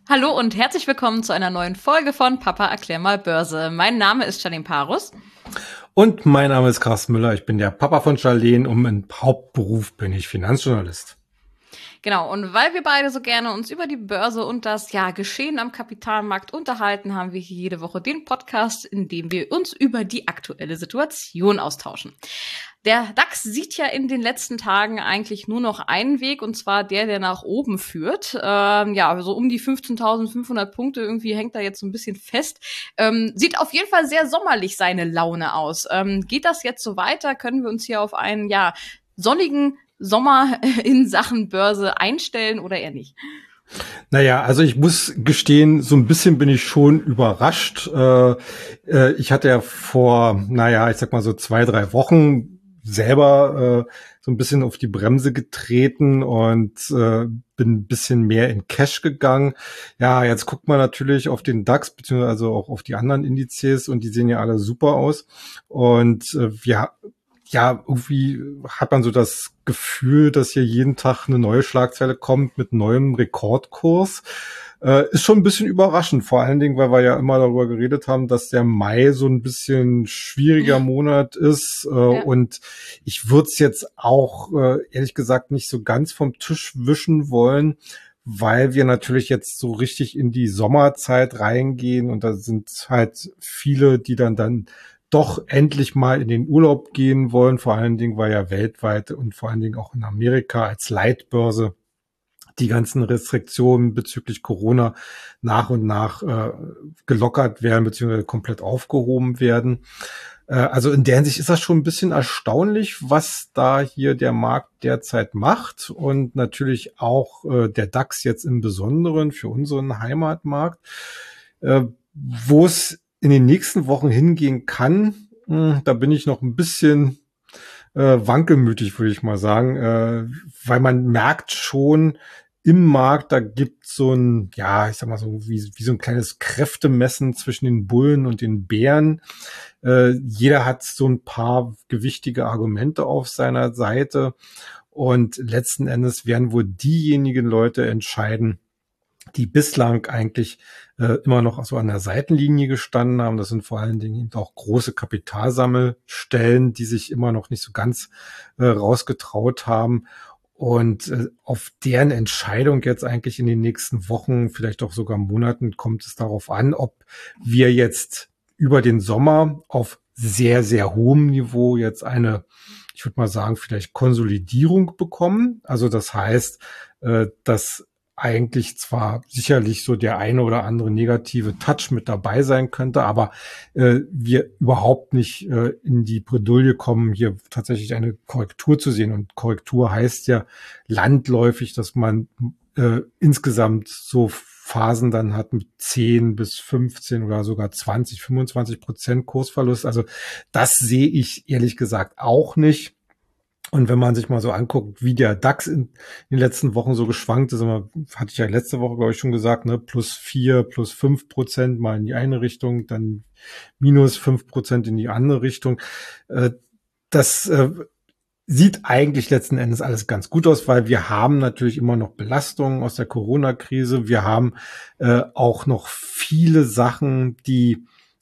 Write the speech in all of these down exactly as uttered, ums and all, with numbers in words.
Hallo und herzlich willkommen zu einer neuen Folge von Papa erklär mal Börse. Mein Name ist Charlene Parus. Und mein Name ist Carsten Müller. Ich bin der Papa von Charlene und im Hauptberuf bin ich Finanzjournalist. Genau, und weil wir beide so gerne uns über die Börse und das ja Geschehen am Kapitalmarkt unterhalten, haben wir hier jede Woche den Podcast, in dem wir uns über die aktuelle Situation austauschen. Der DAX sieht ja in den letzten Tagen eigentlich nur noch einen Weg, und zwar der, der nach oben führt. Ähm, ja, so um die fünfzehntausendfünfhundert Punkte, irgendwie hängt da jetzt so ein bisschen fest. Ähm, sieht auf jeden Fall sehr sommerlich seine Laune aus. Ähm, geht das jetzt so weiter? Können wir uns hier auf einen, ja, sonnigen Sommer in Sachen Börse einstellen oder eher nicht? Naja, also ich muss gestehen, so ein bisschen bin ich schon überrascht. Äh, äh, ich hatte ja vor, naja, ich sag mal so zwei, drei Wochen selber äh, so ein bisschen auf die Bremse getreten und äh, bin ein bisschen mehr in Cash gegangen. Ja, jetzt guckt man natürlich auf den DAX, beziehungsweise auch auf die anderen Indizes, und die sehen ja alle super aus. Und äh, wir ja, irgendwie hat man so das Gefühl, dass hier jeden Tag eine neue Schlagzeile kommt mit neuem Rekordkurs. Äh, ist schon ein bisschen überraschend, vor allen Dingen, weil wir ja immer darüber geredet haben, dass der Mai so ein bisschen schwieriger Monat ist. Äh, ja. Und ich würde es jetzt auch, äh, ehrlich gesagt, nicht so ganz vom Tisch wischen wollen, weil wir natürlich jetzt so richtig in die Sommerzeit reingehen und da sind halt viele, die dann dann doch endlich mal in den Urlaub gehen wollen, vor allen Dingen, weil ja weltweit und vor allen Dingen auch in Amerika als Leitbörse die ganzen Restriktionen bezüglich Corona nach und nach äh, gelockert werden beziehungsweise komplett aufgehoben werden. Äh, also in der Hinsicht ist das schon ein bisschen erstaunlich, was da hier der Markt derzeit macht und natürlich auch äh, der DAX jetzt im Besonderen für unseren Heimatmarkt, äh, wo es in den nächsten Wochen hingehen kann. Mh, da bin ich noch ein bisschen äh, wankelmütig, würde ich mal sagen, äh, weil man merkt schon, im Markt, da gibt so ein, ja, ich sag mal so, wie, wie so ein kleines Kräftemessen zwischen den Bullen und den Bären. Äh, jeder hat so ein paar gewichtige Argumente auf seiner Seite und letzten Endes werden wohl diejenigen Leute entscheiden, die bislang eigentlich äh, immer noch so an der Seitenlinie gestanden haben. Das sind vor allen Dingen eben auch große Kapitalsammelstellen, die sich immer noch nicht so ganz äh, rausgetraut haben. Und äh, auf deren Entscheidung jetzt eigentlich in den nächsten Wochen, vielleicht auch sogar Monaten, kommt es darauf an, ob wir jetzt über den Sommer auf sehr, sehr hohem Niveau jetzt eine, ich würde mal sagen, vielleicht Konsolidierung bekommen. Also das heißt, äh, dass eigentlich zwar sicherlich so der eine oder andere negative Touch mit dabei sein könnte, aber äh, wir überhaupt nicht äh, in die Bredouille kommen, hier tatsächlich eine Korrektur zu sehen. Und Korrektur heißt ja landläufig, dass man äh, insgesamt so Phasen dann hat mit zehn bis fünfzehn oder sogar zwanzig, fünfundzwanzig Prozent Kursverlust. Also das sehe ich ehrlich gesagt auch nicht. Und wenn man sich mal so anguckt, wie der DAX in den letzten Wochen so geschwankt ist, hatte ich ja letzte Woche, glaube ich, schon gesagt, ne, plus vier, plus fünf Prozent mal in die eine Richtung, dann minus fünf Prozent in die andere Richtung. Das sieht eigentlich letzten Endes alles ganz gut aus, weil wir haben natürlich immer noch Belastungen aus der Corona-Krise. Wir haben auch noch viele Sachen, die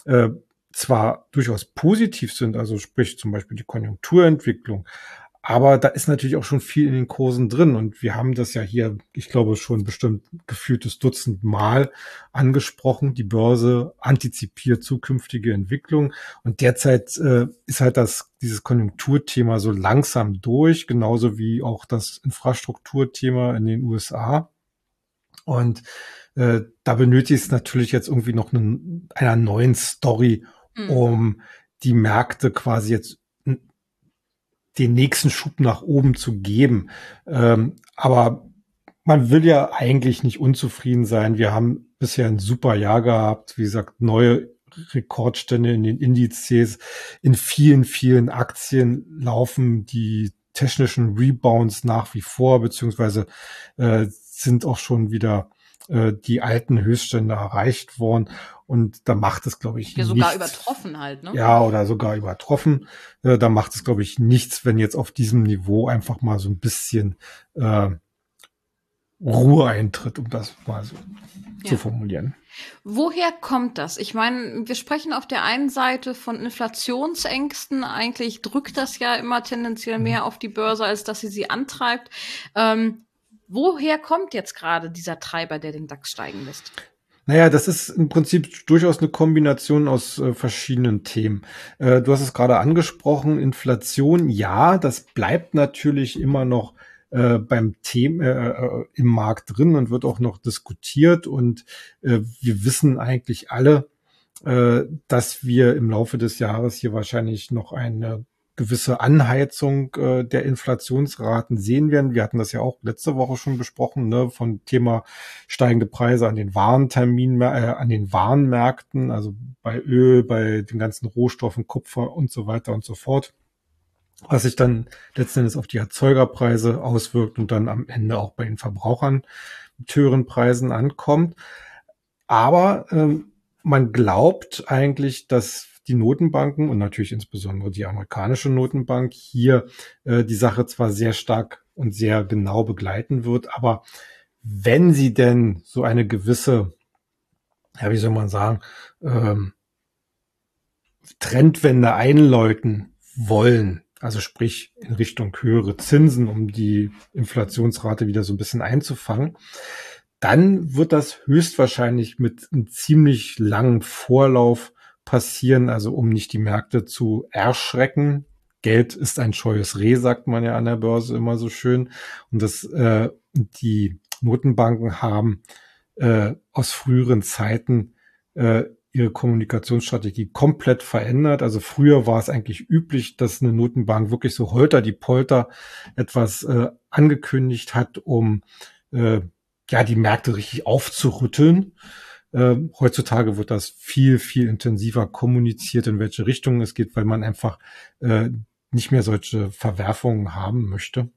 zwar durchaus positiv sind, also sprich zum Beispiel die Konjunkturentwicklung, aber da ist natürlich auch schon viel in den Kursen drin und wir haben das ja hier, ich glaube, schon bestimmt gefühltes Dutzend Mal angesprochen. Die Börse antizipiert zukünftige Entwicklung und derzeit äh, ist halt das dieses Konjunkturthema so langsam durch, genauso wie auch das Infrastrukturthema in den U S A. Und äh, da benötigt es natürlich jetzt irgendwie noch einen, einer neuen Story, mhm. um die Märkte quasi jetzt den nächsten Schub nach oben zu geben. Ähm, aber man will ja eigentlich nicht unzufrieden sein. Wir haben bisher ein super Jahr gehabt. Wie gesagt, neue Rekordstände in den Indizes. In vielen, vielen Aktien laufen die technischen Rebounds nach wie vor, beziehungsweise äh, sind auch schon wieder äh, die alten Höchststände erreicht worden. Und da macht es, glaube ich, ja, sogar nichts. Übertroffen halt, ne? Ja, oder sogar übertroffen. Äh, da macht es, glaube ich, nichts, wenn jetzt auf diesem Niveau einfach mal so ein bisschen äh, Ruhe eintritt, um das mal so ja. zu formulieren. Woher kommt das? Ich meine, wir sprechen auf der einen Seite von Inflationsängsten. Eigentlich drückt das ja immer tendenziell mehr auf die Börse, als dass sie sie antreibt. Ähm, woher kommt jetzt gerade dieser Treiber, der den DAX steigen lässt? Naja, das ist im Prinzip durchaus eine Kombination aus äh, verschiedenen Themen. Äh, du hast es gerade angesprochen, Inflation, ja, das bleibt natürlich immer noch äh, beim Thema äh, im Markt drin und wird auch noch diskutiert. Und äh, wir wissen eigentlich alle, äh, dass wir im Laufe des Jahres hier wahrscheinlich noch eine gewisse Anheizung äh, der Inflationsraten sehen werden. Wir hatten das ja auch letzte Woche schon besprochen, ne, von Thema steigende Preise an den Warentermin, äh, an den Warenmärkten, also bei Öl, bei den ganzen Rohstoffen, Kupfer und so weiter und so fort, was sich dann letzten Endes auf die Erzeugerpreise auswirkt und dann am Ende auch bei den Verbrauchern mit höheren Preisen ankommt. Aber ähm, man glaubt eigentlich, dass die Notenbanken und natürlich insbesondere die amerikanische Notenbank hier äh, die Sache zwar sehr stark und sehr genau begleiten wird, aber wenn sie denn so eine gewisse, ja, wie soll man sagen, ähm, Trendwende einläuten wollen, also sprich in Richtung höhere Zinsen, um die Inflationsrate wieder so ein bisschen einzufangen, dann wird das höchstwahrscheinlich mit einem ziemlich langen Vorlauf passieren, also um nicht die Märkte zu erschrecken. Geld ist ein scheues Reh, sagt man ja an der Börse immer so schön. Und das äh, die Notenbanken haben äh, aus früheren Zeiten äh, ihre Kommunikationsstrategie komplett verändert. Also früher war es eigentlich üblich, dass eine Notenbank wirklich so holter die Polter etwas äh, angekündigt hat, um äh, ja die Märkte richtig aufzurütteln. Äh, heutzutage wird das viel, viel intensiver kommuniziert, in welche Richtung es geht, weil man einfach äh, nicht mehr solche Verwerfungen haben möchte.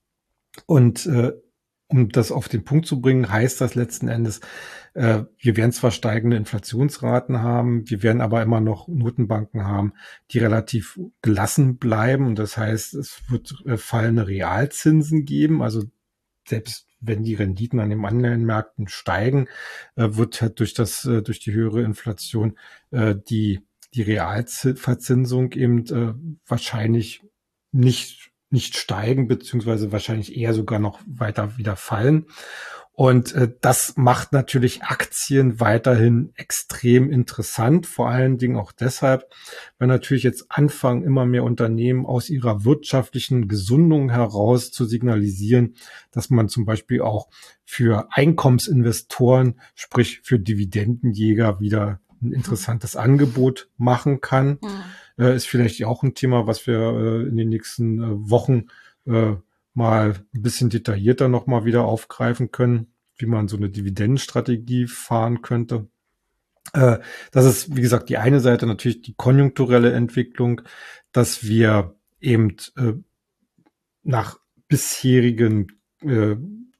Und äh, um das auf den Punkt zu bringen, heißt das letzten Endes, äh, wir werden zwar steigende Inflationsraten haben, wir werden aber immer noch Notenbanken haben, die relativ gelassen bleiben. Und das heißt, es wird äh, fallende Realzinsen geben, also selbst wenn die Renditen an den Anleihenmärkten steigen, äh, wird halt durch das, äh, durch die höhere Inflation äh, die die Realverzinsung eben äh, wahrscheinlich nicht nicht steigen, beziehungsweise wahrscheinlich eher sogar noch weiter wieder fallen. Und äh, das macht natürlich Aktien weiterhin extrem interessant, vor allen Dingen auch deshalb, weil natürlich jetzt anfangen, immer mehr Unternehmen aus ihrer wirtschaftlichen Gesundung heraus zu signalisieren, dass man zum Beispiel auch für Einkommensinvestoren, sprich für Dividendenjäger, wieder ein interessantes Angebot machen kann. Mhm. Äh, ist vielleicht auch ein Thema, was wir äh, in den nächsten äh, Wochen äh, mal ein bisschen detaillierter nochmal wieder aufgreifen können, wie man so eine Dividendenstrategie fahren könnte. Äh, das ist, wie gesagt, die eine Seite, natürlich die konjunkturelle Entwicklung, dass wir eben äh, nach bisherigen äh,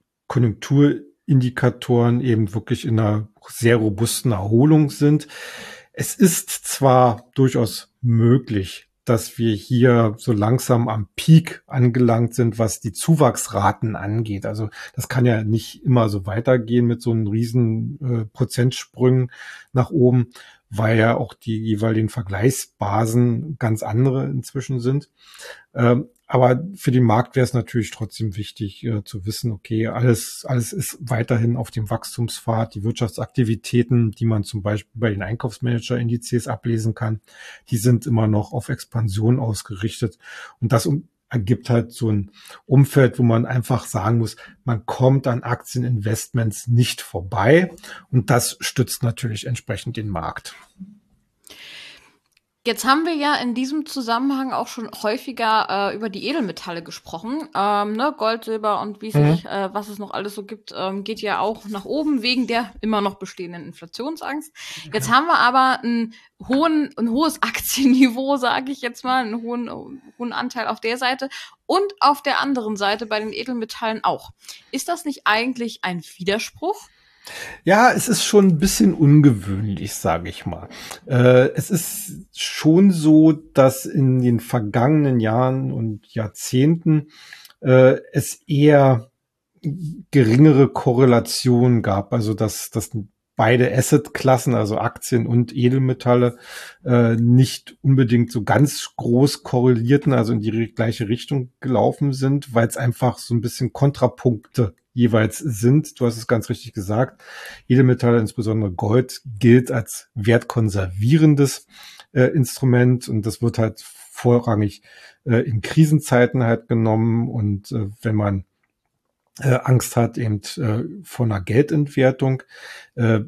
Konjunkturindikatoren eben wirklich in einer sehr robusten Erholung sind. Es ist zwar durchaus möglich, dass wir hier so langsam am Peak angelangt sind, was die Zuwachsraten angeht. Also das kann ja nicht immer so weitergehen mit so einem riesen äh, Prozentsprüngen nach oben, weil ja auch die jeweiligen Vergleichsbasen ganz andere inzwischen sind. Ähm, aber für den Markt wäre es natürlich trotzdem wichtig äh, zu wissen, okay, alles, alles ist weiterhin auf dem Wachstumspfad. Die Wirtschaftsaktivitäten, die man zum Beispiel bei den Einkaufsmanager-Indizes ablesen kann, die sind immer noch auf Expansion ausgerichtet. Und das um, ergibt halt so ein Umfeld, wo man einfach sagen muss, man kommt an Aktieninvestments nicht vorbei. Und das stützt natürlich entsprechend den Markt. Jetzt haben wir ja in diesem Zusammenhang auch schon häufiger äh, über die Edelmetalle gesprochen. Ähm, ne? Gold, Silber und wie mhm. sich, äh, was es noch alles so gibt, ähm, geht ja auch nach oben wegen der immer noch bestehenden Inflationsangst. Okay. Jetzt haben wir aber einen hohen, ein hohes Aktienniveau, sage ich jetzt mal, einen hohen, hohen Anteil auf der Seite und auf der anderen Seite bei den Edelmetallen auch. Ist das nicht eigentlich ein Widerspruch? Ja, es ist schon ein bisschen ungewöhnlich, sage ich mal. Äh, es ist schon so, dass in den vergangenen Jahren und Jahrzehnten äh, es eher geringere Korrelation gab, also dass, dass beide Assetklassen, also Aktien und Edelmetalle, äh, nicht unbedingt so ganz groß korrelierten, also in die gleiche Richtung gelaufen sind, weil es einfach so ein bisschen Kontrapunkte jeweils sind. Du hast es ganz richtig gesagt. Edelmetalle, insbesondere Gold, gilt als wertkonservierendes äh, Instrument und das wird halt vorrangig äh, in Krisenzeiten halt genommen und äh, wenn man äh, Angst hat eben äh, vor einer Geldentwertung. Äh,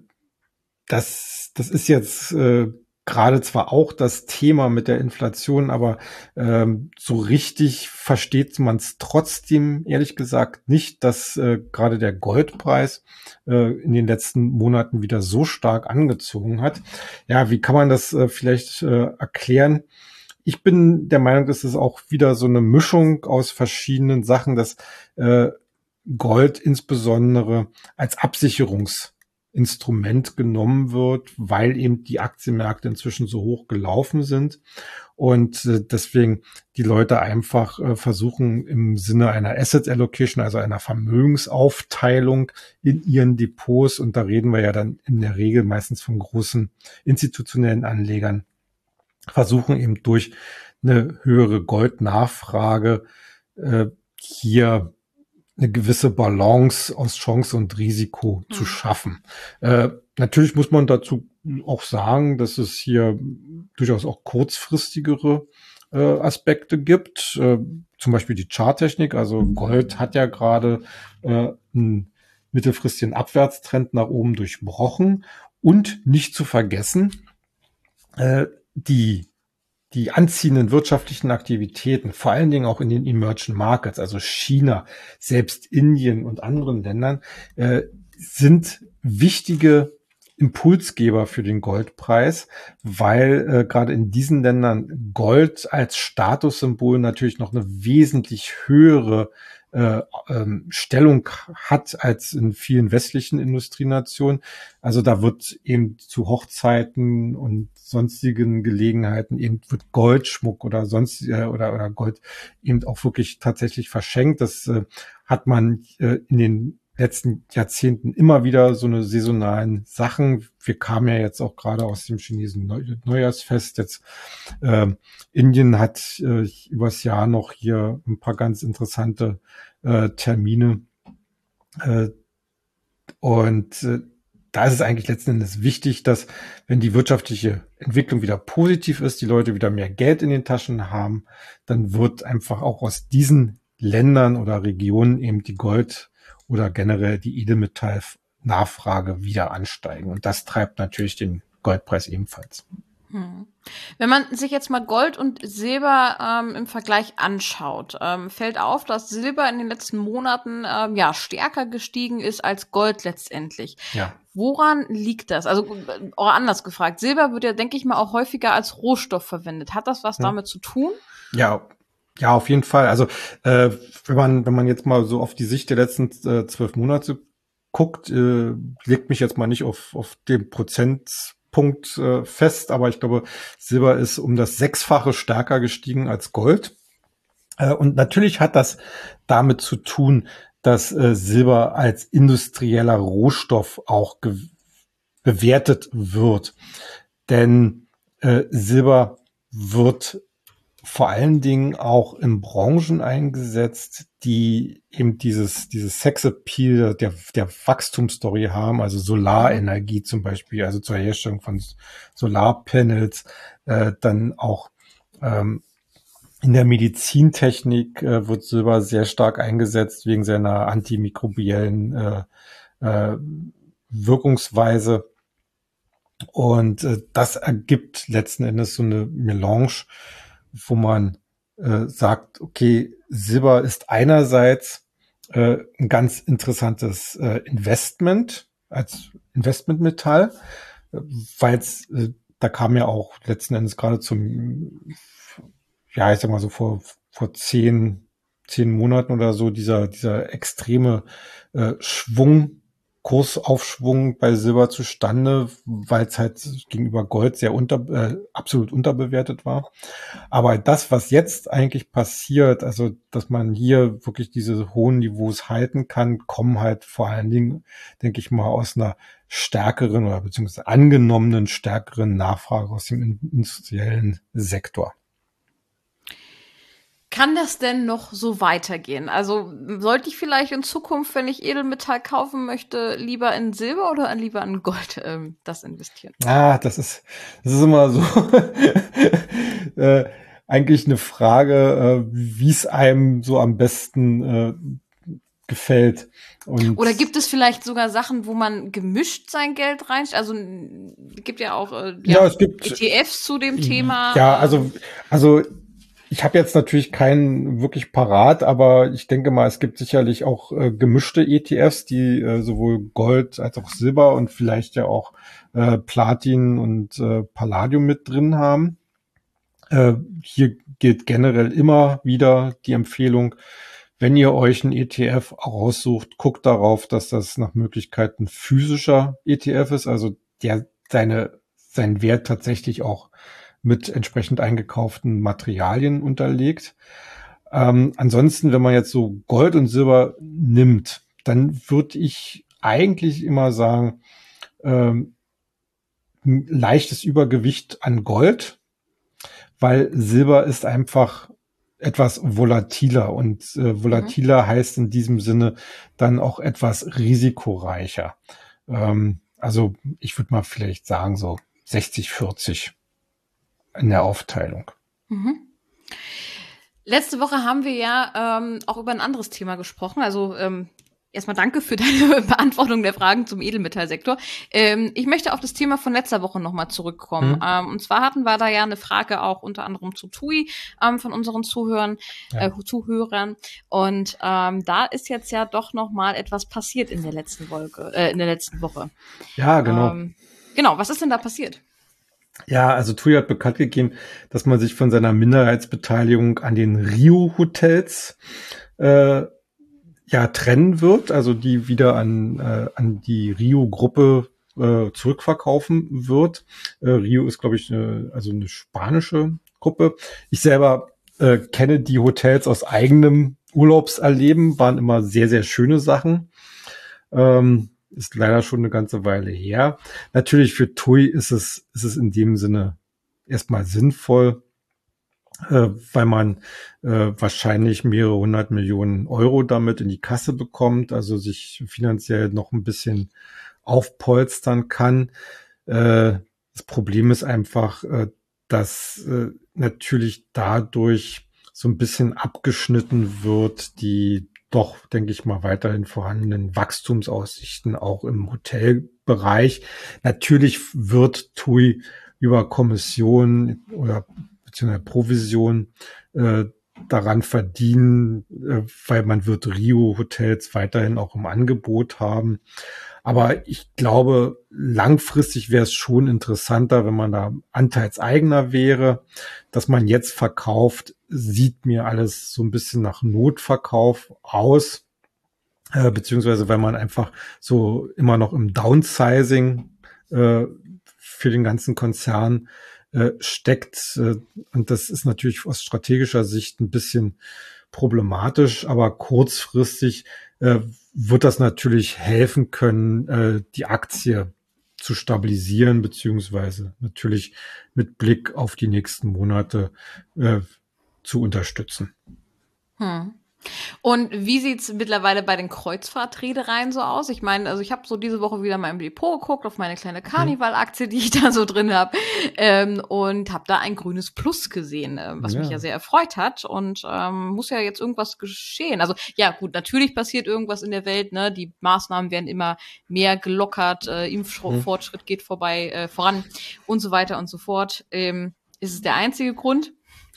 das, das ist jetzt äh, gerade zwar auch das Thema mit der Inflation, aber ähm, so richtig versteht man es trotzdem ehrlich gesagt nicht, dass äh, gerade der Goldpreis äh, in den letzten Monaten wieder so stark angezogen hat. Ja, wie kann man das äh, vielleicht äh, erklären? Ich bin der Meinung, dass es auch wieder so eine Mischung aus verschiedenen Sachen, dass äh, Gold insbesondere als Absicherungsinstrument genommen wird, weil eben die Aktienmärkte inzwischen so hoch gelaufen sind und äh, deswegen die Leute einfach äh, versuchen im Sinne einer Asset Allocation, also einer Vermögensaufteilung in ihren Depots, und da reden wir ja dann in der Regel meistens von großen institutionellen Anlegern, versuchen eben durch eine höhere Goldnachfrage äh, hier eine gewisse Balance aus Chance und Risiko mhm. zu schaffen. Äh, natürlich muss man dazu auch sagen, dass es hier durchaus auch kurzfristigere äh, Aspekte gibt, äh, zum Beispiel die Charttechnik. Also Gold hat ja gerade äh, einen mittelfristigen Abwärtstrend nach oben durchbrochen und nicht zu vergessen, äh, die die anziehenden wirtschaftlichen Aktivitäten, vor allen Dingen auch in den Emerging Markets, also China, selbst Indien und anderen Ländern, äh, sind wichtige Impulsgeber für den Goldpreis, weil äh, gerade in diesen Ländern Gold als Statussymbol natürlich noch eine wesentlich höhere äh, ähm, Stellung hat als in vielen westlichen Industrienationen. Also da wird eben zu Hochzeiten und sonstigen Gelegenheiten eben wird Goldschmuck oder sonst äh, oder oder Gold eben auch wirklich tatsächlich verschenkt. Das äh, hat man äh, in den letzten Jahrzehnten immer wieder so eine saisonalen Sachen. Wir kamen ja jetzt auch gerade aus dem chinesischen Neu- Neujahrsfest. Jetzt äh, Indien hat äh, übers Jahr noch hier ein paar ganz interessante äh, Termine. Äh, und äh, da ist es eigentlich letzten Endes wichtig, dass wenn die wirtschaftliche Entwicklung wieder positiv ist, die Leute wieder mehr Geld in den Taschen haben, dann wird einfach auch aus diesen Ländern oder Regionen eben die Gold- oder generell die Edelmetall-Nachfrage wieder ansteigen. Und das treibt natürlich den Goldpreis ebenfalls. Hm. Wenn man sich jetzt mal Gold und Silber ähm, im Vergleich anschaut, ähm, fällt auf, dass Silber in den letzten Monaten ähm, ja stärker gestiegen ist als Gold letztendlich. Ja. Woran liegt das? Also auch anders gefragt, Silber wird ja, denke ich mal, auch häufiger als Rohstoff verwendet. Hat das was hm. damit zu tun? Ja, ja, auf jeden Fall. Also äh, wenn man wenn man jetzt mal so auf die Sicht der letzten äh, zwölf Monate guckt, äh, legt mich jetzt mal nicht auf auf den Prozentpunkt äh, fest, aber ich glaube, Silber ist um das Sechsfache stärker gestiegen als Gold. Äh, und natürlich hat das damit zu tun, dass äh, Silber als industrieller Rohstoff auch ge- bewertet wird. Denn äh, Silber wird vor allen Dingen auch in Branchen eingesetzt, die eben dieses, dieses Sexappeal der, der Wachstumsstory haben, also Solarenergie zum Beispiel, also zur Herstellung von Solarpanels, äh, dann auch ähm, in der Medizintechnik äh, wird Silber sehr stark eingesetzt wegen seiner antimikrobiellen äh, äh, Wirkungsweise. Und äh, das ergibt letzten Endes so eine Melange, wo man äh, sagt, okay, Silber ist einerseits äh, ein ganz interessantes äh, Investment als Investmentmetall, äh, weil es, äh, da kam ja auch letzten Endes gerade zum, ja, ich sag mal so vor vor zehn zehn Monaten oder so dieser dieser extreme äh, Schwung Kursaufschwung bei Silber zustande, weil es halt gegenüber Gold sehr unter, äh, absolut unterbewertet war. Aber das, was jetzt eigentlich passiert, also dass man hier wirklich diese hohen Niveaus halten kann, kommen halt vor allen Dingen, denke ich mal, aus einer stärkeren oder beziehungsweise angenommenen stärkeren Nachfrage aus dem industriellen Sektor. Kann das denn noch so weitergehen? Also sollte ich vielleicht in Zukunft, wenn ich Edelmetall kaufen möchte, lieber in Silber oder lieber in Gold ähm, das investieren? Ah, das ist, das ist immer so äh, eigentlich eine Frage, äh, wie es einem so am besten äh, gefällt. Und oder gibt es vielleicht sogar Sachen, wo man gemischt sein Geld rein? Also es gibt ja auch äh, ja, ja, es gibt E T Fs zu dem Thema. Ja, ähm, also also ich habe jetzt natürlich keinen wirklich parat, aber ich denke mal, es gibt sicherlich auch äh, gemischte E T Fs, die äh, sowohl Gold als auch Silber und vielleicht ja auch äh, Platin und äh, Palladium mit drin haben. Äh, hier gilt generell immer wieder die Empfehlung, wenn ihr euch einen E T F raussucht, guckt darauf, dass das nach Möglichkeit ein physischer E T F ist, also der seine seinen Wert tatsächlich auch mit entsprechend eingekauften Materialien unterlegt. Ähm, ansonsten, wenn man jetzt so Gold und Silber nimmt, dann würde ich eigentlich immer sagen, ähm, ein leichtes Übergewicht an Gold, weil Silber ist einfach etwas volatiler und äh, volatiler mhm. heißt in diesem Sinne dann auch etwas risikoreicher. Ähm, also ich würde mal vielleicht sagen so sechzig vierzig in der Aufteilung. Mhm. Letzte Woche haben wir ja ähm, auch über ein anderes Thema gesprochen. Also ähm, erstmal danke für deine Beantwortung der Fragen zum Edelmetallsektor. Ähm, ich möchte auf das Thema von letzter Woche nochmal zurückkommen. Mhm. Ähm, und zwar hatten wir da ja eine Frage auch unter anderem zu T U I ähm, von unseren Zuhörern, ja. äh, Zuhörern. Und ähm, da ist jetzt ja doch nochmal etwas passiert in der letzten Woche. Äh, in der letzten Woche. Ja, genau. Ähm, genau, was ist denn da passiert? Ja, also T U I hat bekannt gegeben, dass man sich von seiner Minderheitsbeteiligung an den Rio-Hotels äh, ja trennen wird, also die wieder an äh, an die Rio-Gruppe äh, zurückverkaufen wird. Äh, Rio ist, glaube ich, eine, also eine spanische Gruppe. Ich selber äh, kenne die Hotels aus eigenem Urlaubserleben, waren immer sehr, sehr schöne Sachen. Ähm, ist leider schon eine ganze Weile her. Natürlich für T U I ist es, ist es in dem Sinne erstmal sinnvoll, äh, weil man äh, wahrscheinlich mehrere hundert Millionen Euro damit in die Kasse bekommt, also sich finanziell noch ein bisschen aufpolstern kann. Äh, das Problem ist einfach, äh, dass äh, natürlich dadurch so ein bisschen abgeschnitten wird, die doch, denke ich mal, weiterhin vorhandenen Wachstumsaussichten auch im Hotelbereich. Natürlich wird T U I über Kommission oder beziehungsweise Provision äh, daran verdienen, äh, weil man wird Rio-Hotels weiterhin auch im Angebot haben. Aber ich glaube, langfristig wäre es schon interessanter, wenn man da anteilseigner wäre. Dass man jetzt verkauft, sieht mir alles so ein bisschen nach Notverkauf aus, äh, beziehungsweise weil man einfach so immer noch im Downsizing äh, für den ganzen Konzern äh, steckt. Äh, und das ist natürlich aus strategischer Sicht ein bisschen problematisch, aber kurzfristig äh, wird das natürlich helfen können, äh, die Aktie zu stabilisieren, beziehungsweise natürlich mit Blick auf die nächsten Monate äh, zu unterstützen. Hm. Und wie sieht's mittlerweile bei den Kreuzfahrtreedereien so aus? Ich meine, also ich habe so diese Woche wieder mal im Depot geguckt auf meine kleine Carnival-Aktie, die ich da so drin habe, ähm, und habe da ein grünes Plus gesehen, äh, was ja. mich ja sehr erfreut hat. Und ähm, muss ja jetzt irgendwas geschehen. Also ja, gut, natürlich passiert irgendwas in der Welt. Ne, die Maßnahmen werden immer mehr gelockert, äh, Impffortschritt geht vorbei äh, voran und so weiter und so fort. Ähm, ist es der einzige Grund?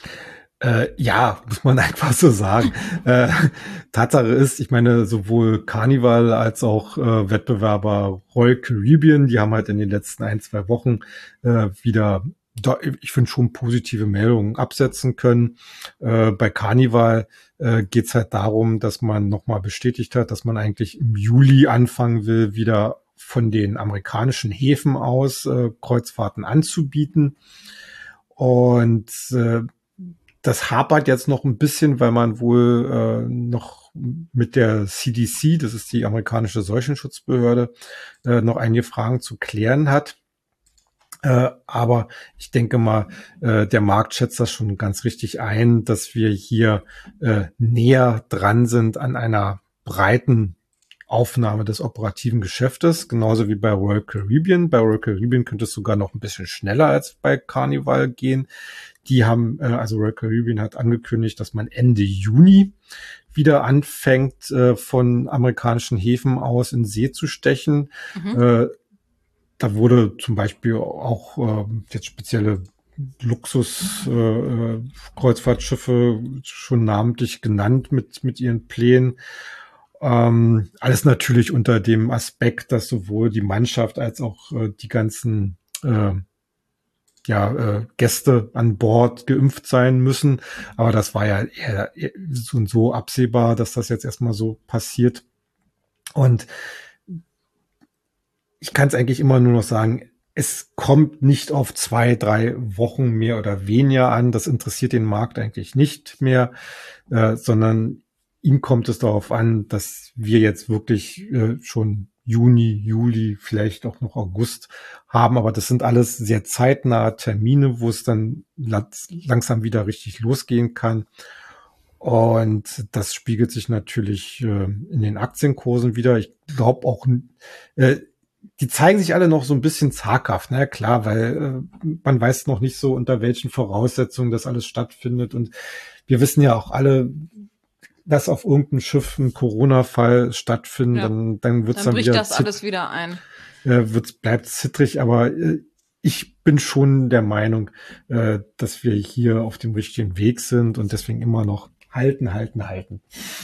Äh, ja, muss man einfach so sagen. äh, Tatsache ist, ich meine, sowohl Carnival als auch äh, Wettbewerber Royal Caribbean, die haben halt in den letzten ein, zwei Wochen äh, wieder da, ich finde, schon positive Meldungen absetzen können. Äh, bei Carnival äh, geht es halt darum, dass man nochmal bestätigt hat, dass man eigentlich im Juli anfangen will, wieder von den amerikanischen Häfen aus äh, Kreuzfahrten anzubieten. Und äh, das hapert jetzt noch ein bisschen, weil man wohl äh, noch mit der C D C, das ist die amerikanische Seuchenschutzbehörde, äh, noch einige Fragen zu klären hat. Äh, aber ich denke mal, äh, der Markt schätzt das schon ganz richtig ein, dass wir hier äh, näher dran sind an einer breiten Aufnahme des operativen Geschäftes, genauso wie bei Royal Caribbean. Bei Royal Caribbean könnte es sogar noch ein bisschen schneller als bei Carnival gehen. Die haben, äh, also Royal Caribbean hat angekündigt, dass man Ende Juni wieder anfängt, äh, von amerikanischen Häfen aus in See zu stechen. Mhm. Äh, da wurde zum Beispiel auch äh, jetzt spezielle Luxus-Kreuzfahrtschiffe äh, schon namentlich genannt mit mit ihren Plänen. Ähm, alles natürlich unter dem Aspekt, dass sowohl die Mannschaft als auch äh, die ganzen äh, ja, äh, Gäste an Bord geimpft sein müssen. Aber das war ja eher, eher so und so absehbar, dass das jetzt erstmal so passiert. Und ich kann es eigentlich immer nur noch sagen, es kommt nicht auf zwei, drei Wochen mehr oder weniger an. Das interessiert den Markt eigentlich nicht mehr, äh, sondern ihm kommt es darauf an, dass wir jetzt wirklich äh, schon Juni, Juli, vielleicht auch noch August haben. Aber das sind alles sehr zeitnahe Termine, wo es dann langsam wieder richtig losgehen kann. Und das spiegelt sich natürlich äh, in den Aktienkursen wieder. Ich glaube auch, äh, die zeigen sich alle noch so ein bisschen zaghaft. Na, klar, weil äh, man weiß noch nicht so, unter welchen Voraussetzungen das alles stattfindet. Und wir wissen ja auch alle, dass auf irgendeinem Schiff ein Corona-Fall stattfindet, ja. dann, dann wird's dann, dann bricht wieder das alles wieder ein. Äh, wird's, bleibt zittrig, aber äh, ich bin schon der Meinung, äh, dass wir hier auf dem richtigen Weg sind und deswegen immer noch halten, halten, halten.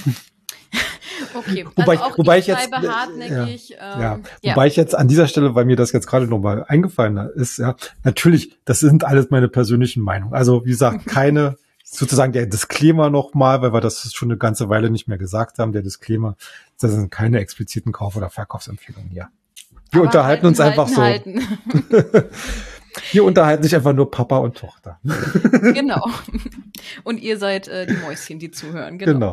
Okay, wobei, also auch wobei ich ich jetzt, bleibe hartnäckig. Ja, ähm, ja. ja. Wobei ich jetzt an dieser Stelle, weil mir das jetzt gerade nochmal eingefallen ist, ja, natürlich, das sind alles meine persönlichen Meinungen. Also wie gesagt, keine sozusagen der Disclaimer nochmal, weil wir das schon eine ganze Weile nicht mehr gesagt haben, der Disclaimer, das sind keine expliziten Kauf- oder Verkaufsempfehlungen hier. Wir Aber unterhalten halten, uns halten, einfach so. Halten. Hier unterhalten sich einfach nur Papa und Tochter. Genau. Und ihr seid äh, die Mäuschen, die zuhören. Genau. genau.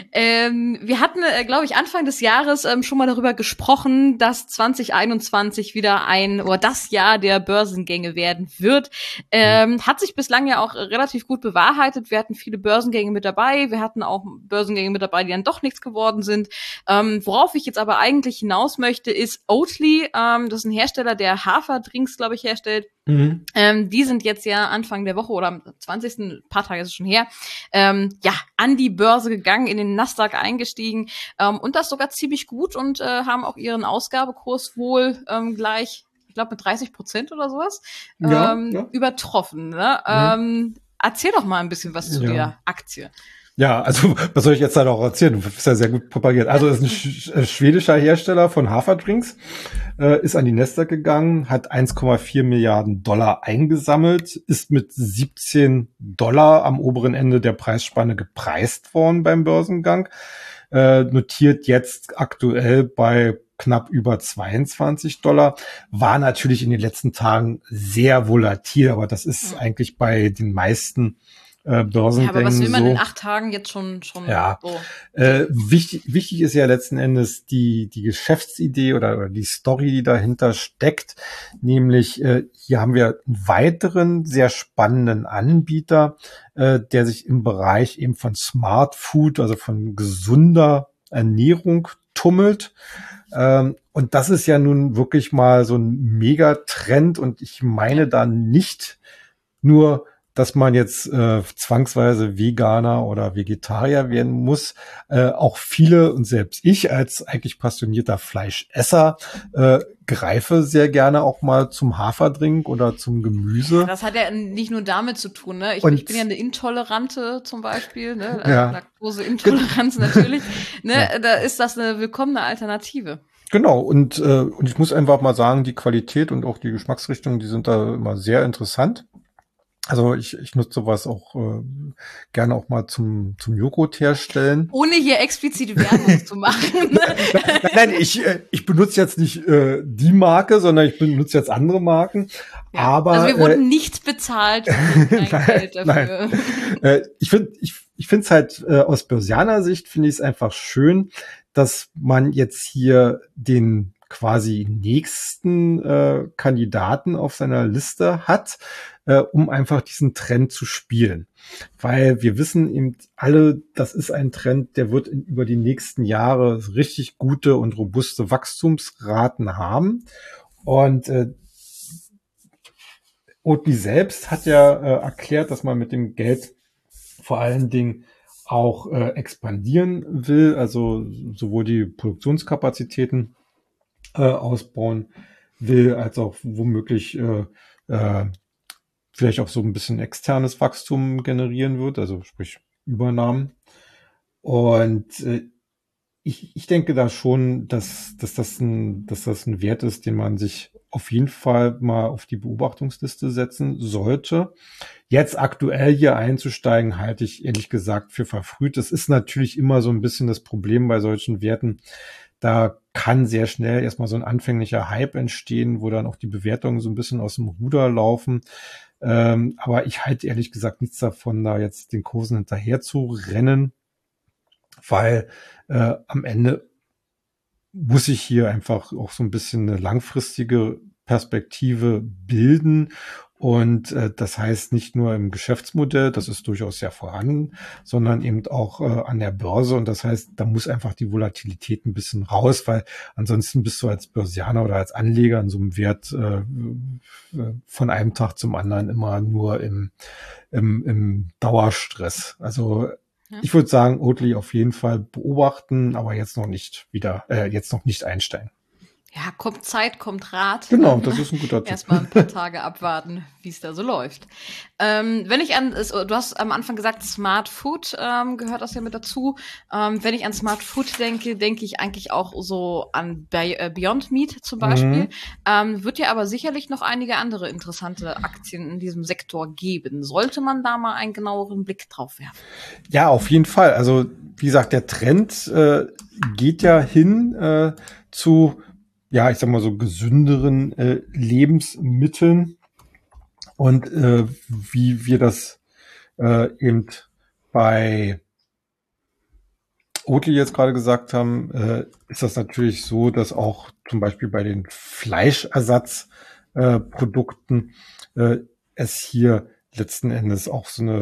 Ähm, wir hatten, äh, glaube ich, Anfang des Jahres ähm, schon mal darüber gesprochen, dass zwanzig einundzwanzig wieder ein oder das Jahr der Börsengänge werden wird. Ähm, mhm. Hat sich bislang ja auch relativ gut bewahrheitet. Wir hatten viele Börsengänge mit dabei. Wir hatten auch Börsengänge mit dabei, die dann doch nichts geworden sind. Ähm, worauf ich jetzt aber eigentlich hinaus möchte, ist Oatly. Ähm, das ist ein Hersteller, der Haferdrinks, glaube ich, herstellt. Mhm. Ähm, die sind jetzt ja Anfang der Woche oder am zwanzigsten, ein paar Tage ist es schon her, ähm, ja, an die Börse gegangen, in den Nasdaq eingestiegen ähm, und das sogar ziemlich gut und äh, haben auch ihren Ausgabekurs wohl ähm, gleich, ich glaube mit dreißig Prozent oder sowas, ja, ähm, ja. übertroffen. Ne? Ja. Ähm, erzähl doch mal ein bisschen was zu ja. der Aktie. Ja, also was soll ich jetzt da noch erzählen? Du bist ja sehr gut propagiert. Also es ist ein sch- schwedischer Hersteller von Haferdrinks, äh, ist an die Nasdaq gegangen, hat eins Komma vier Milliarden Dollar eingesammelt, ist mit siebzehn Dollar am oberen Ende der Preisspanne gepreist worden beim Börsengang, äh, notiert jetzt aktuell bei knapp über zweiundzwanzig Dollar, war natürlich in den letzten Tagen sehr volatil, aber das ist mhm. eigentlich bei den meisten Äh, Börsengängen ja, aber was will man so. in acht Tagen jetzt schon schon ja. so? Äh, wichtig, wichtig ist ja letzten Endes die die Geschäftsidee oder, oder die Story, die dahinter steckt. Nämlich äh, hier haben wir einen weiteren sehr spannenden Anbieter, äh, der sich im Bereich eben von Smart Food, also von gesunder Ernährung tummelt. Ähm, und das ist ja nun wirklich mal so ein Megatrend und ich meine da nicht nur, dass man jetzt äh, zwangsweise Veganer oder Vegetarier werden muss. Äh, auch viele und selbst ich als eigentlich passionierter Fleischesser äh, greife sehr gerne auch mal zum Haferdrink oder zum Gemüse. Ja, das hat ja nicht nur damit zu tun. Ne? Ich, und, ich bin ja eine Intolerante zum Beispiel. Ne? Also ja. Laktoseintoleranz natürlich. Ne? Ja. Da ist das eine willkommene Alternative. Genau, und, äh, und ich muss einfach mal sagen, die Qualität und auch die Geschmacksrichtung, die sind da immer sehr interessant. Also ich, ich nutze sowas auch äh, gerne auch mal zum zum Joghurt herstellen. Ohne hier explizit Werbung zu machen. Nein, nein, ich äh, ich benutze jetzt nicht äh, die Marke, sondern ich benutze jetzt andere Marken. Ja. Aber also wir wurden äh, nicht bezahlt, wir kriegen kein nein, Geld dafür. nein. Äh, ich finde ich ich finde es halt äh, aus Börsianer Sicht finde ich es einfach schön, dass man jetzt hier den quasi nächsten äh, Kandidaten auf seiner Liste hat, äh, um einfach diesen Trend zu spielen. Weil wir wissen eben alle, das ist ein Trend, der wird in, über die nächsten Jahre richtig gute und robuste Wachstumsraten haben. Und äh, Oatly selbst hat ja äh, erklärt, dass man mit dem Geld vor allen Dingen auch äh, expandieren will, also sowohl die Produktionskapazitäten äh, ausbauen will, als auch womöglich äh, äh, vielleicht auch so ein bisschen externes Wachstum generieren wird, also sprich Übernahmen. Und äh, ich, ich denke da schon, dass, dass, das ein, dass das ein Wert ist, den man sich auf jeden Fall mal auf die Beobachtungsliste setzen sollte. Jetzt aktuell hier einzusteigen, halte ich ehrlich gesagt für verfrüht. Das ist natürlich immer so ein bisschen das Problem bei solchen Werten. Da kann sehr schnell erstmal so ein anfänglicher Hype entstehen, wo dann auch die Bewertungen so ein bisschen aus dem Ruder laufen. Ähm, aber ich halte ehrlich gesagt nichts davon, da jetzt den Kursen hinterher zu rennen, weil äh, am Ende muss ich hier einfach auch so ein bisschen eine langfristige Perspektive bilden. Und äh, das heißt nicht nur im Geschäftsmodell, das ist durchaus sehr vorhanden, sondern eben auch äh, an der Börse. Und das heißt, da muss einfach die Volatilität ein bisschen raus, weil ansonsten bist du als Börsianer oder als Anleger in so einem Wert äh, von einem Tag zum anderen immer nur im, im, im Dauerstress. Also ja. Ich würde sagen, Oatly auf jeden Fall beobachten, aber jetzt noch nicht wieder, äh, jetzt noch nicht einsteigen. Ja, kommt Zeit, kommt Rat. Genau, das ist ein guter Tipp. Erstmal ein paar Tage abwarten, wie es da so läuft. Ähm, wenn ich an, du hast am Anfang gesagt, Smart Food ähm, gehört das ja mit dazu. Ähm, wenn ich an Smart Food denke, denke ich eigentlich auch so an Beyond Meat zum Beispiel. Mhm. Ähm, wird ja aber sicherlich noch einige andere interessante Aktien in diesem Sektor geben. Sollte man da mal einen genaueren Blick drauf werfen? Ja, auf jeden Fall. Also wie gesagt, der Trend äh, geht ja hin äh, zu ja, ich sag mal so gesünderen äh, Lebensmitteln und äh, wie wir das äh, eben bei Oatly jetzt gerade gesagt haben, äh, ist das natürlich so, dass auch zum Beispiel bei den Fleischersatzprodukten äh, äh, es hier letzten Endes auch so eine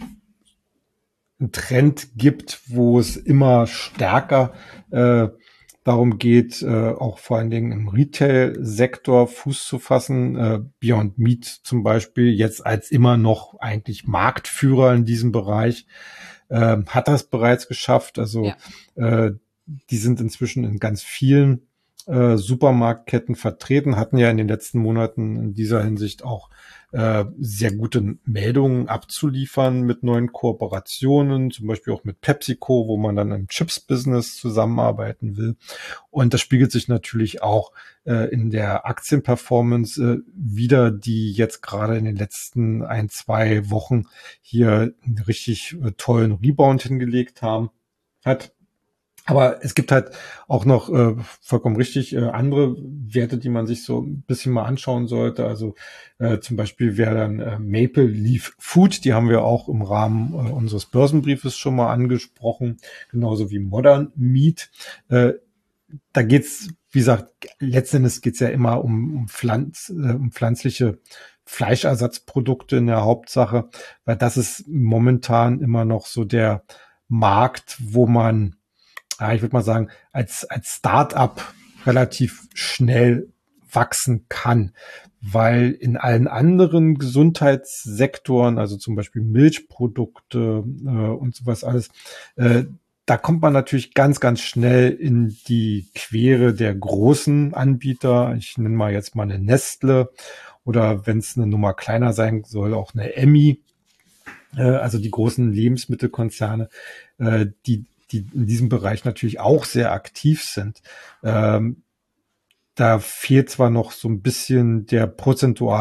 einen Trend gibt, wo es immer stärker äh, darum geht, äh, auch vor allen Dingen im Retail-Sektor Fuß zu fassen. Äh, Beyond Meat zum Beispiel jetzt als immer noch eigentlich Marktführer in diesem Bereich äh, hat das bereits geschafft. Also ja. äh, die sind inzwischen in ganz vielen äh, Supermarktketten vertreten, hatten ja in den letzten Monaten in dieser Hinsicht auch äh, sehr gute Meldungen abzuliefern mit neuen Kooperationen, zum Beispiel auch mit PepsiCo, wo man dann im Chips-Business zusammenarbeiten will. Und das spiegelt sich natürlich auch äh, in der Aktienperformance äh, wieder, die jetzt gerade in den letzten ein, zwei Wochen hier einen richtig äh, tollen Rebound hingelegt haben, hat. Aber es gibt halt auch noch äh, vollkommen richtig äh, andere Werte, die man sich so ein bisschen mal anschauen sollte. Also äh, zum Beispiel wäre dann äh, Maple Leaf Food, die haben wir auch im Rahmen äh, unseres Börsenbriefes schon mal angesprochen, genauso wie Modern Meat. Äh, da geht's, wie gesagt, letztendlich geht's ja immer um, um, Pflanz, äh, um pflanzliche Fleischersatzprodukte in der Hauptsache, weil das ist momentan immer noch so der Markt, wo man ja, ich würde mal sagen, als, als Start-up relativ schnell wachsen kann, weil in allen anderen Gesundheitssektoren, also zum Beispiel Milchprodukte äh, und sowas alles, äh, da kommt man natürlich ganz, ganz schnell in die Quere der großen Anbieter. Ich nenne mal jetzt mal eine Nestle oder wenn es eine Nummer kleiner sein soll, auch eine Emmi, äh, also die großen Lebensmittelkonzerne, äh, die die in diesem Bereich natürlich auch sehr aktiv sind. Ähm, da fehlt zwar noch so ein bisschen der prozentuale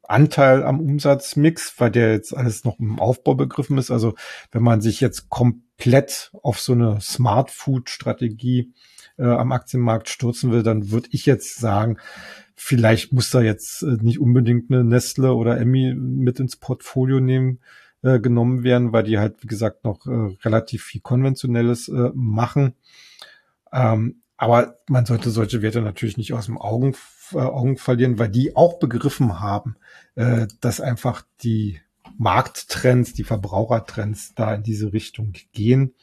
Anteil am Umsatzmix, weil der jetzt alles noch im Aufbau begriffen ist. Also wenn man sich jetzt komplett auf so eine Smart Food Strategie äh, am Aktienmarkt stürzen will, dann würde ich jetzt sagen, vielleicht muss da jetzt äh, nicht unbedingt eine Nestle oder Emmy mit ins Portfolio nehmen, äh, genommen werden, weil die halt, wie gesagt, noch äh, relativ viel Konventionelles äh, machen. Ähm, aber man sollte solche Werte natürlich nicht aus dem Augen, äh, Augen verlieren, weil die auch begriffen haben, äh, dass einfach die Markttrends, die Verbrauchertrends da in diese Richtung gehen.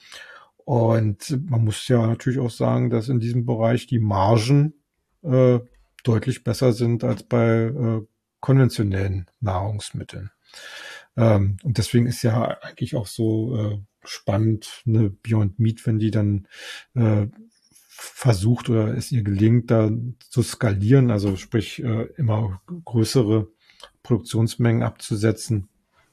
Und man muss ja natürlich auch sagen, dass in diesem Bereich die Margen äh, deutlich besser sind als bei äh, konventionellen Nahrungsmitteln. Ähm, und deswegen ist ja eigentlich auch so äh, spannend, eine Beyond Meat, wenn die dann äh, versucht oder es ihr gelingt, da zu skalieren, also sprich äh, immer größere Produktionsmengen abzusetzen,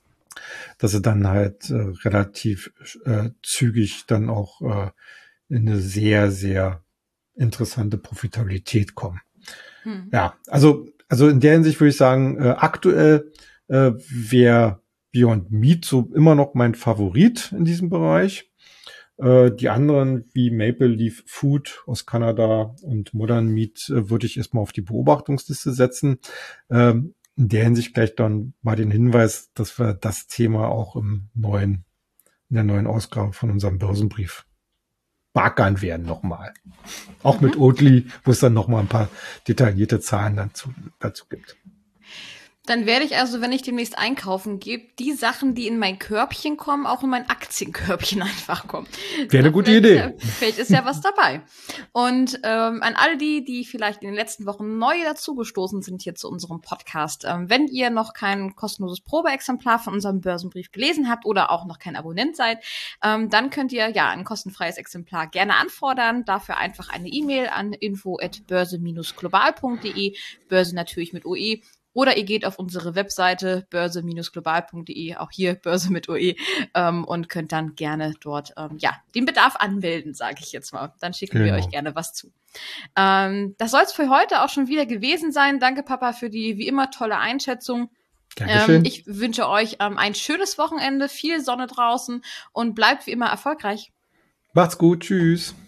dass sie dann halt äh, relativ äh, zügig dann auch äh, in eine sehr, sehr interessante Profitabilität kommen. Hm. Ja, also also in der Hinsicht würde ich sagen, äh, aktuell äh, wäre Beyond Meat so immer noch mein Favorit in diesem Bereich. Äh, die anderen wie Maple Leaf Food aus Kanada und Modern Meat äh, würde ich erstmal auf die Beobachtungsliste setzen. Ähm, in der Hinsicht gleich dann mal den Hinweis, dass wir das Thema auch im neuen, in der neuen Ausgabe von unserem Börsenbrief beackern werden nochmal. Auch mhm. mit Oatly, wo es dann nochmal ein paar detaillierte Zahlen dazu, dazu gibt. Dann werde ich also, wenn ich demnächst einkaufen gehe, die Sachen, die in mein Körbchen kommen, auch in mein Aktienkörbchen einfach kommen. Wäre eine gute Idee. Ist ja, vielleicht ist ja was dabei. Und ähm, an all die, die vielleicht in den letzten Wochen neu dazugestoßen sind hier zu unserem Podcast, ähm, wenn ihr noch kein kostenloses Probeexemplar von unserem Börsenbrief gelesen habt oder auch noch kein Abonnent seid, ähm, dann könnt ihr ja ein kostenfreies Exemplar gerne anfordern. Dafür einfach eine E-Mail an info at börse Bindestrich global punkt de, Börse natürlich mit O E. Oder ihr geht auf unsere Webseite börse Bindestrich global punkt de, auch hier Börse mit O E, ähm, und könnt dann gerne dort ähm, ja den Bedarf anmelden, sage ich jetzt mal. Dann schicken genau. wir euch gerne was zu. Ähm, das soll es für heute auch schon wieder gewesen sein. Danke, Papa, für die wie immer tolle Einschätzung. Ähm, ich wünsche euch ähm, ein schönes Wochenende, viel Sonne draußen und bleibt wie immer erfolgreich. Macht's gut, tschüss.